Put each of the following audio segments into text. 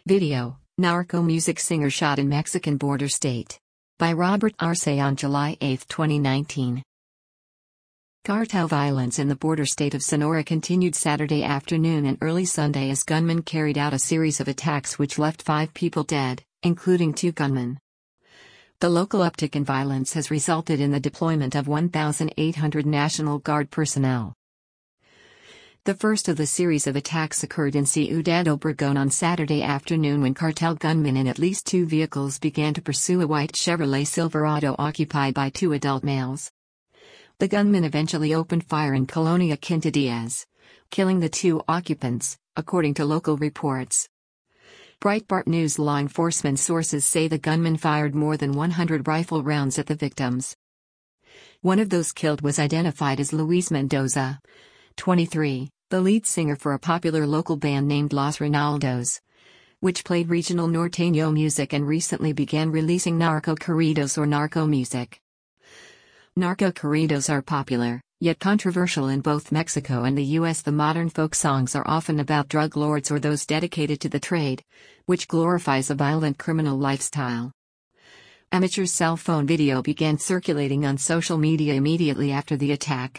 Video, Narco music singer shot in Mexican border state. By Robert Arce on July 8, 2019. Cartel violence in the border state of Sonora continued Saturday afternoon and early Sunday as gunmen carried out a series of attacks which left 5 people dead, including 2 gunmen. The local uptick in violence has resulted in the deployment of 1,800 National Guard personnel. The first of the series of attacks occurred in Ciudad Obregón on Saturday afternoon when cartel gunmen in at least 2 vehicles began to pursue a white Chevrolet Silverado occupied by 2 adult males. The gunmen eventually opened fire in Colonia Quinta Diaz, killing the 2 occupants, according to local reports. Breitbart News law enforcement sources say the gunmen fired more than 100 rifle rounds at the victims. One of those killed was identified as Luis Mendoza, 23, the lead singer for a popular local band named Los Ronaldos, which played regional norteño music and recently began releasing narco corridos or narco music. Narco corridos are popular, yet controversial in both Mexico and the U.S. The modern folk songs are often about drug lords or those dedicated to the trade, which glorifies a violent criminal lifestyle. Amateur cell phone video began circulating on social media immediately after the attack.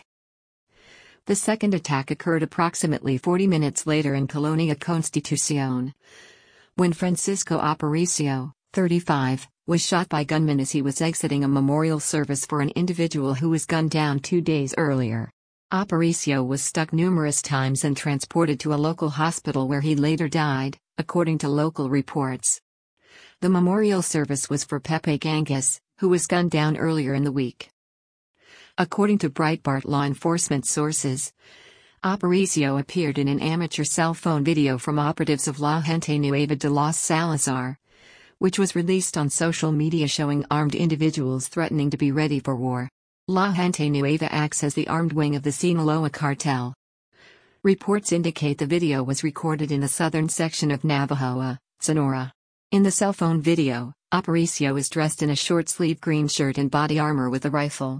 The second attack occurred approximately 40 minutes later in Colonia Constitucion, when Francisco Aparicio, 35, was shot by gunmen as he was exiting a memorial service for an individual who was gunned down 2 days earlier. Aparicio was struck numerous times and transported to a local hospital where he later died, according to local reports. The memorial service was for Pepe Gangas, who was gunned down earlier in the week. According to Breitbart law enforcement sources, Aparicio appeared in an amateur cell phone video from operatives of La Gente Nueva de los Salazar, which was released on social media showing armed individuals threatening to be ready for war. La Gente Nueva acts as the armed wing of the Sinaloa cartel. Reports indicate the video was recorded in the southern section of Navojoa, Sonora. In the cell phone video, Aparicio is dressed in a short-sleeved green shirt and body armor with a rifle.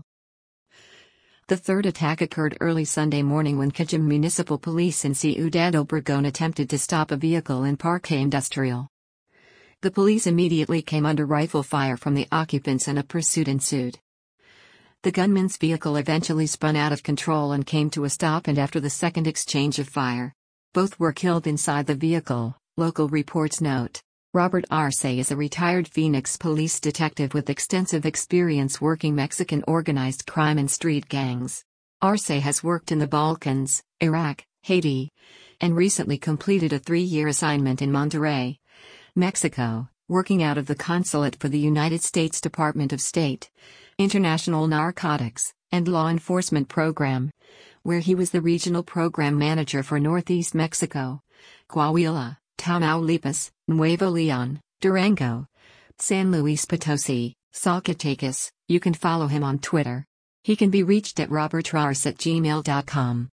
The third attack occurred early Sunday morning when Cajeme Municipal Police in Ciudad Obregón attempted to stop a vehicle in Parque Industrial. The police immediately came under rifle fire from the occupants and a pursuit ensued. The gunman's vehicle eventually spun out of control and came to a stop, and after the second exchange of fire, both were killed inside the vehicle, local reports note. Robert Arce is a retired Phoenix police detective with extensive experience working Mexican organized crime and street gangs. Arce has worked in the Balkans, Iraq, Haiti, and recently completed a 3-year assignment in Monterrey, Mexico, working out of the consulate for the United States Department of State, International Narcotics, and Law Enforcement Program, where he was the regional program manager for Northeast Mexico, Coahuila, Tamaulipas, Nuevo León, Durango, San Luis Potosi, Zacatecas. You can follow him on Twitter. He can be reached at robertarce@gmail.com.